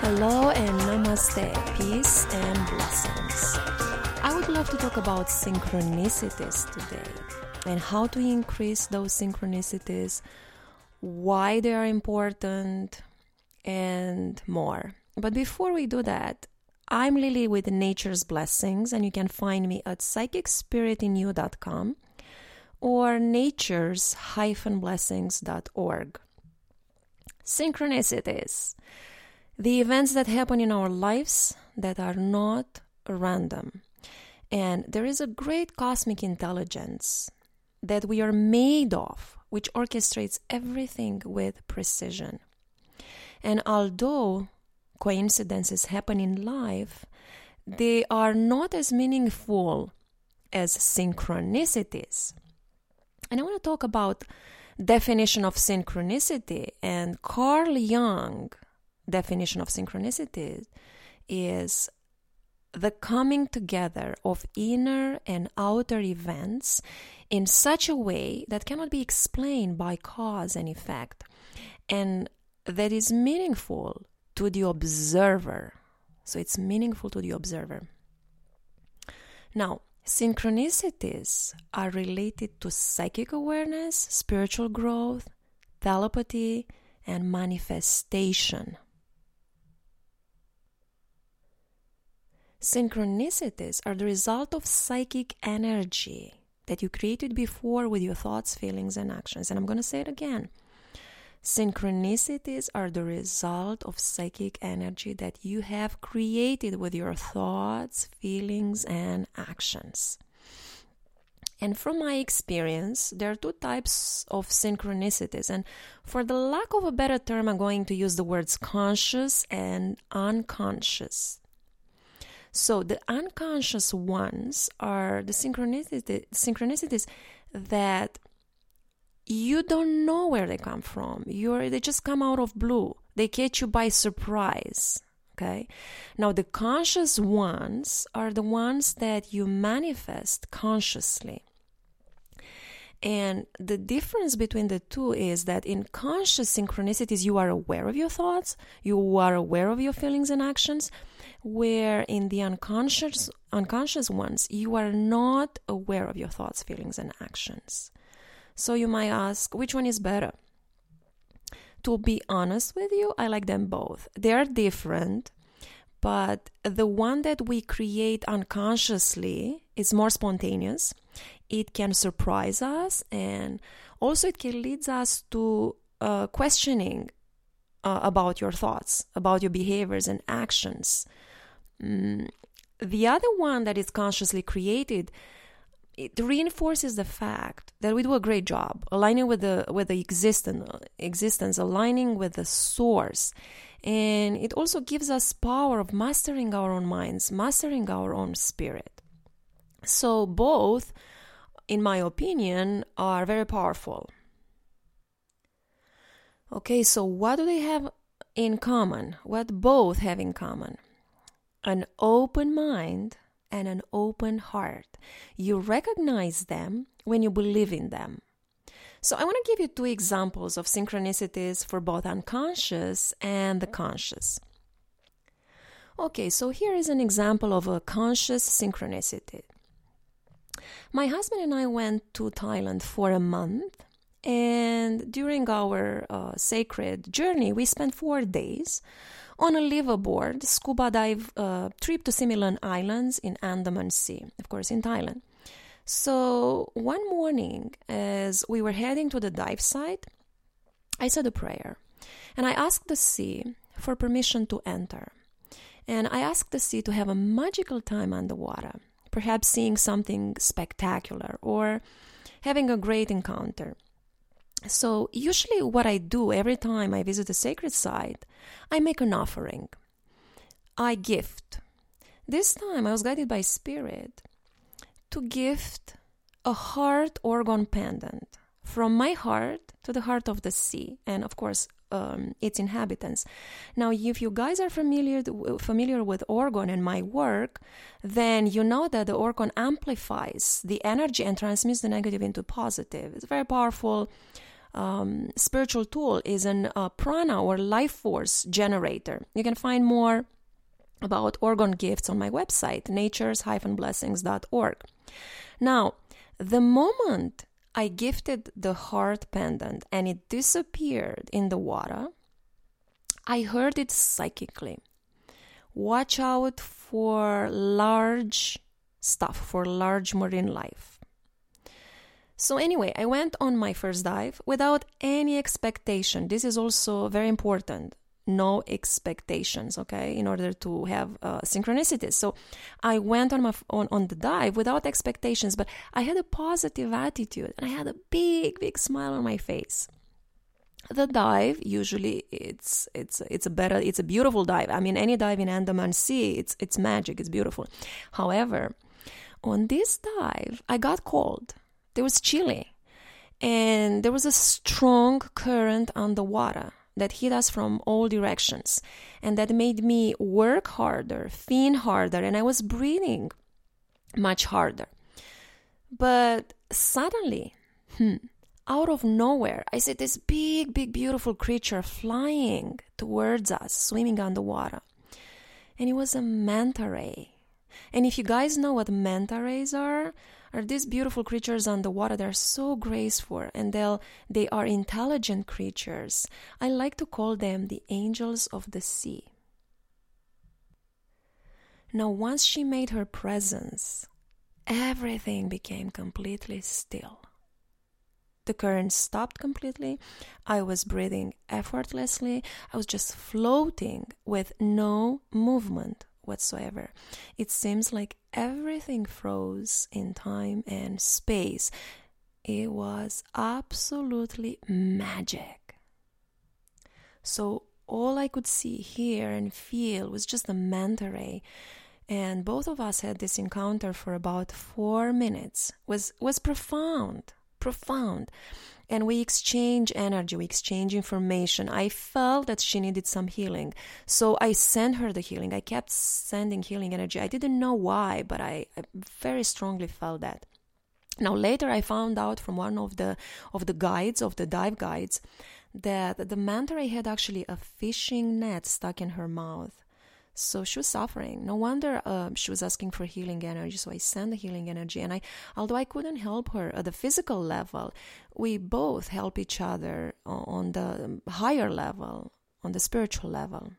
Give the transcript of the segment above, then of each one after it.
Hello and namaste, peace and blessings. I would love to talk about synchronicities today and how to increase those synchronicities, why they are important, and more. But before we do that, I'm Lily with Nature's Blessings, and you can find me at psychicspiritinyou.com or natures-blessings.org. Synchronicities. The events that happen in our lives that are not random. And there is a great cosmic intelligence that we are made of, which orchestrates everything with precision. And although coincidences happen in life, they are not as meaningful as synchronicities. And I want to talk about definition of synchronicity, and Carl Jung definition of synchronicity is the coming together of inner and outer events in such a way that cannot be explained by cause and effect, and that is meaningful to the observer. So it's meaningful to the observer. Now, synchronicities are related to psychic awareness, spiritual growth, telepathy, and manifestation. Synchronicities are the result of psychic energy that you created before with your thoughts, feelings, and actions. And I'm going to say it again. Synchronicities are the result of psychic energy that you have created with your thoughts, feelings, and actions. And from my experience, there are two types of synchronicities. And for the lack of a better term, I'm going to use the words conscious and unconscious. So the unconscious ones are the synchronicities that you don't know where they come from. They just come out of blue. They catch you by surprise. Okay? Now the conscious ones are the ones that you manifest consciously. And the difference between the two is that in conscious synchronicities, you are aware of your thoughts, you are aware of your feelings and actions, where in the unconscious ones, you are not aware of your thoughts, feelings, and actions. So you might ask, which one is better? To be honest with you, I like them both. They are different, but the one that we create unconsciously is more spontaneous. It can surprise us, and also it can lead us to questioning about your thoughts, about your behaviors and actions. The other one that is consciously created, it reinforces the fact that we do a great job aligning with the existence, aligning with the source. And it also gives us power of mastering our own minds, mastering our own spirit. So both, in my opinion, are very powerful. Okay, so what do they have in common? What both have in common? An open mind and an open heart. You recognize them when you believe in them. So I want to give you two examples of synchronicities for both unconscious and the conscious. Okay, so here is an example of a conscious synchronicity. My husband and I went to Thailand for a month, and during our sacred journey, we spent 4 days on a liveaboard scuba dive trip to Similan Islands in Andaman Sea, of course, in Thailand. So one morning, as we were heading to the dive site, I said a prayer, and I asked the sea for permission to enter. And I asked the sea to have a magical time underwater, perhaps seeing something spectacular or having a great encounter. So usually what I do every time I visit a sacred site, I make an offering. I gift. This time I was guided by Spirit to gift a heart organ pendant from my heart to the heart of the sea, and of course its inhabitants. Now, if you guys are familiar with organ and my work, then you know that the organ amplifies the energy and transmits the negative into positive. It's very powerful spiritual tool is an prana or life force generator. You can find more about organ gifts on my website, natures-blessings.org. Now, the moment I gifted the heart pendant and it disappeared in the water, I heard it psychically. Watch out for large stuff, for large marine life. So anyway, I went on my first dive without any expectation. This is also very important. No expectations, okay, in order to have synchronicities. So I went on the dive without expectations, but I had a positive attitude and I had a big smile on my face. The dive, usually it's a beautiful dive. I mean, any dive in Andaman Sea, it's magic, it's beautiful. However, on this dive, I got cold. There was chilly, and there was a strong current on the water that hit us from all directions, and that made me work harder, fin harder, and I was breathing much harder. But suddenly, out of nowhere, I see this big, beautiful creature flying towards us, swimming on the water. And it was a manta ray. And if you guys know what manta rays are these beautiful creatures on the water. They're so graceful, and they are intelligent creatures. I like to call them the angels of the sea. Now, once she made her presence, everything became completely still. The current stopped completely. I was breathing effortlessly. I was just floating with no movement whatsoever. It seems like everything froze in time and space. It was absolutely magic. So all I could see, hear, and feel was just a manta ray. And both of us had this encounter for about 4 minutes. Was profound. And we exchange energy, we exchange information. I felt that she needed some healing, so I sent her the healing. I kept sending healing energy. I didn't know why, but I very strongly felt that. Now later I found out from one of the guides, of the dive guides, that the manta ray had actually a fishing net stuck in her mouth. So she was suffering. No wonder she was asking for healing energy. So I sent the healing energy. And although I couldn't help her at the physical level, we both help each other on the higher level, on the spiritual level.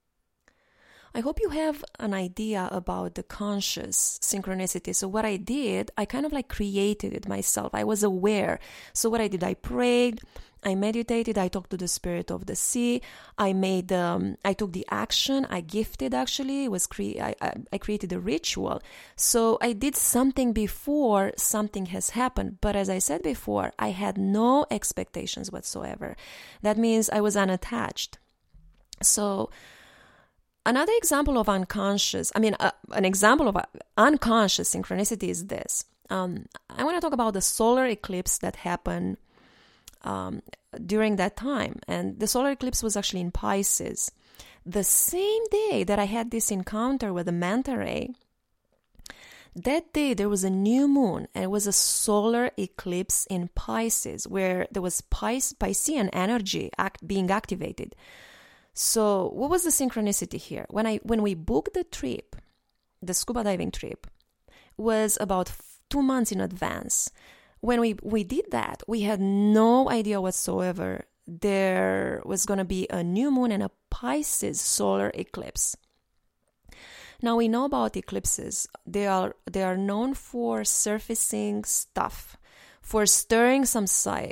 I hope you have an idea about the conscious synchronicity. So what I did, I kind of like created it myself. I was aware. So what I did, I prayed, I meditated, I talked to the spirit of the sea, I took the action, I gifted actually, I created a ritual. So I did something before something has happened. But as I said before, I had no expectations whatsoever. That means I was unattached. So another example of an example of unconscious synchronicity is this. I want to talk about the solar eclipse that happened during that time. And the solar eclipse was actually in Pisces. The same day that I had this encounter with the manta ray, that day there was a new moon, and it was a solar eclipse in Pisces, where there was Piscean energy being activated. So what was the synchronicity here? When we booked the trip, the scuba diving trip, was about 2 months in advance. When we did that, we had no idea whatsoever there was going to be a new moon and a Pisces solar eclipse. Now we know about eclipses. They are known for surfacing stuff, for stirring some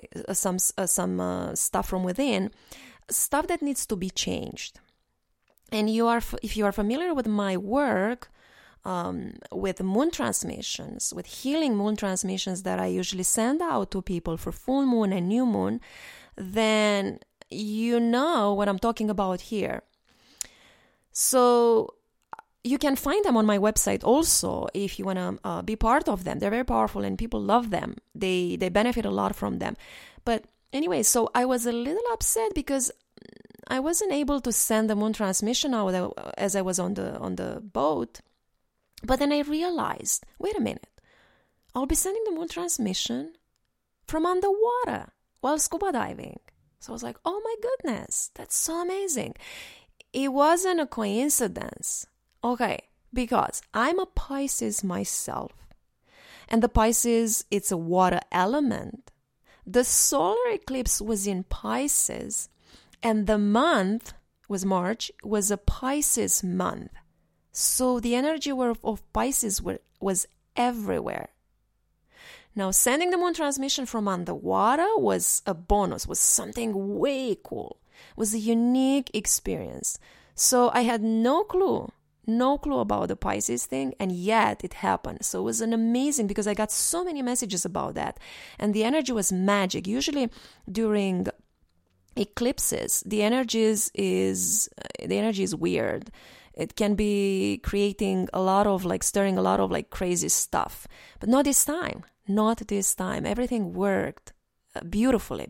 stuff from within, stuff that needs to be changed. And if you are familiar with my work, with moon transmissions, with healing moon transmissions that I usually send out to people for full moon and new moon, then you know what I'm talking about here. So you can find them on my website also if you want to be part of them. They're very powerful and people love them. They benefit a lot from them. But anyway, so I was a little upset because I wasn't able to send the moon transmission out as I was on the boat. But then I realized, wait a minute, I'll be sending the moon transmission from underwater. while scuba diving. So I was like, oh my goodness, that's so amazing. It wasn't a coincidence. Okay, because I'm a Pisces myself. And the Pisces, it's a water element. The solar eclipse was in Pisces, and the month was March, was a Pisces month. So the energy of Pisces was everywhere. Now, sending the moon transmission from underwater was a bonus, was something way cool, was a unique experience. So I had no clue about the Pisces thing, and yet it happened. So it was an amazing, because I got so many messages about that, and the energy was magic. Usually during eclipses, the energy is weird. It can be creating a lot of stirring a lot of crazy stuff, but not this time. Not this time. Everything worked beautifully.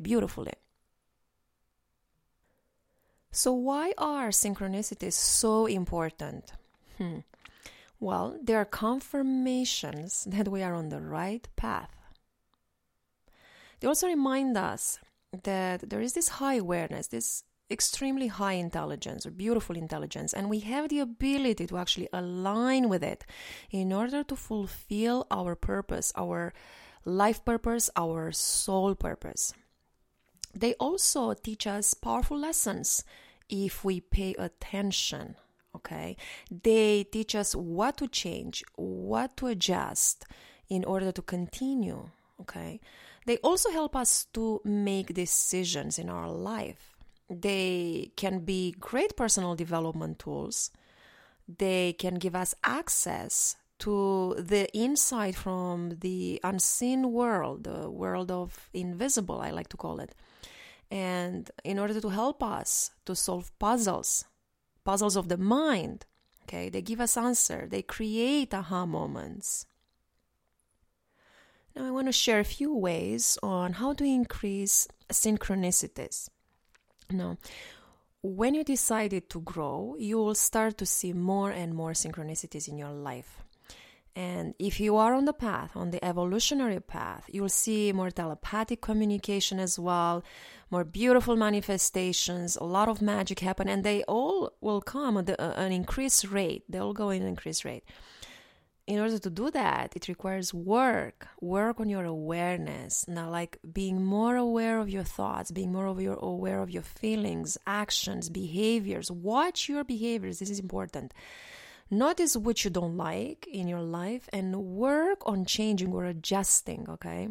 So why are synchronicities so important? Well, they are confirmations that we are on the right path. They also remind us that there is this high awareness, this extremely high intelligence or beautiful intelligence, and we have the ability to actually align with it in order to fulfill our purpose, our life purpose, our soul purpose. They also teach us powerful lessons if we pay attention, okay? They teach us what to change, what to adjust in order to continue, okay? They also help us to make decisions in our life. They can be great personal development tools. They can give us access to the insight from the unseen world, the world of invisible, I like to call it. And in order to help us to solve puzzles of the mind, okay, they give us answer. They create aha moments. Now I want to share a few ways on how to increase synchronicities. Now, when you decided to grow, you will start to see more and more synchronicities in your life. And if you are on the path, on the evolutionary path, you'll see more telepathic communication as well, more beautiful manifestations, a lot of magic happen, and they all will come at an increased rate. They all go in an increased rate. In order to do that, it requires work on your awareness. Now, like being more aware of your thoughts, being more aware of your feelings, actions, behaviors. Watch your behaviors. This is important. Notice what you don't like in your life and work on changing or adjusting, okay?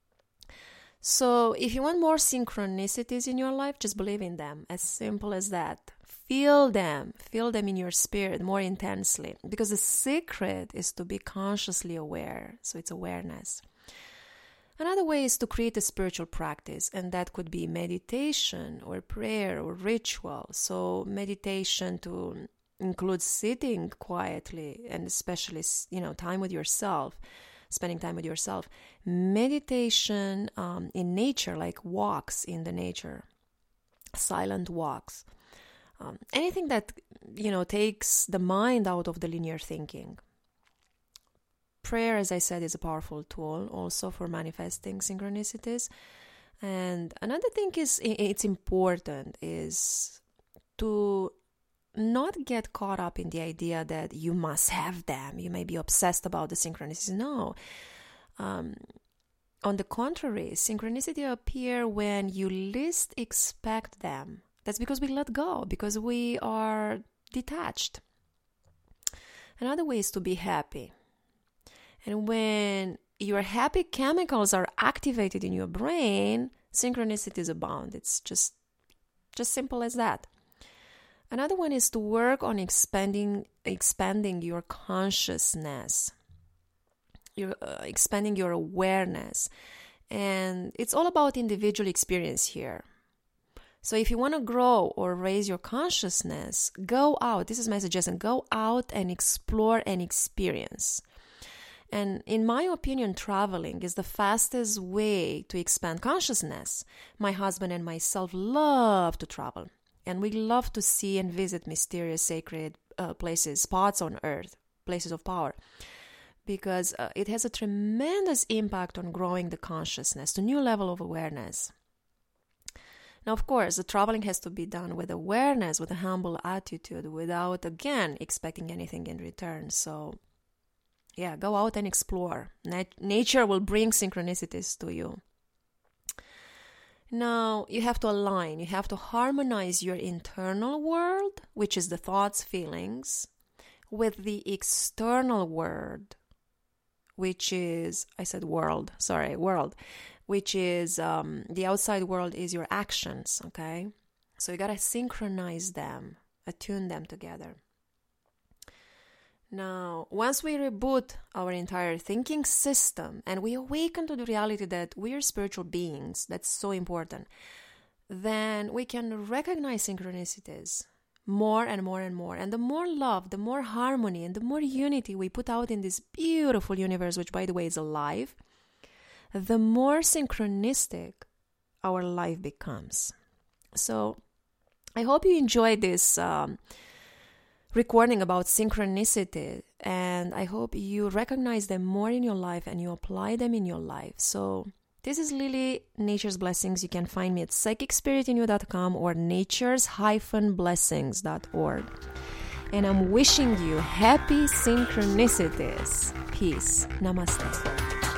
So if you want more synchronicities in your life, just believe in them. As simple as that. Feel them in your spirit more intensely, because the secret is to be consciously aware. So it's awareness. Another way is to create a spiritual practice, and that could be meditation or prayer or ritual. So meditation to include sitting quietly, and especially, time with yourself, spending time with yourself. Meditation in nature, like walks in the nature, silent walks. Anything that, takes the mind out of the linear thinking. Prayer, as I said, is a powerful tool also for manifesting synchronicities. And another thing it's important is to not get caught up in the idea that you must have them. You may be obsessed about the synchronicities. No. On the contrary, synchronicity appear when you least expect them. That's because we let go, because we are detached. Another way is to be happy. And when your happy chemicals are activated in your brain, synchronicities abound. It's just simple as that. Another one is to work on expanding your consciousness, expanding your awareness. And it's all about individual experience here. So if you want to grow or raise your consciousness, go out. This is my suggestion. Go out and explore and experience. And in my opinion, traveling is the fastest way to expand consciousness. My husband and myself love to travel. And we love to see and visit mysterious, sacred places, spots on earth, places of power. Because it has a tremendous impact on growing the consciousness to new level of awareness. Now, of course, the traveling has to be done with awareness, with a humble attitude, without, again, expecting anything in return. So, yeah, go out and explore. Nature will bring synchronicities to you. Now, you have to align, you have to harmonize your internal world, which is the thoughts, feelings, with the external world, which is, world, which is the outside world is your actions, okay? So you got to synchronize them, attune them together. Now, once we reboot our entire thinking system and we awaken to the reality that we are spiritual beings, that's so important, then we can recognize synchronicities more and more and more. And the more love, the more harmony, and the more unity we put out in this beautiful universe, which, by the way, is alive, the more synchronistic our life becomes. So I hope you enjoyed this recording about synchronicity, and I hope you recognize them more in your life and you apply them in your life. So this is Lily, Nature's Blessings. You can find me at psychicspirityou.com or natures-blessings.org. And I'm wishing you happy synchronicities. Peace. Namaste.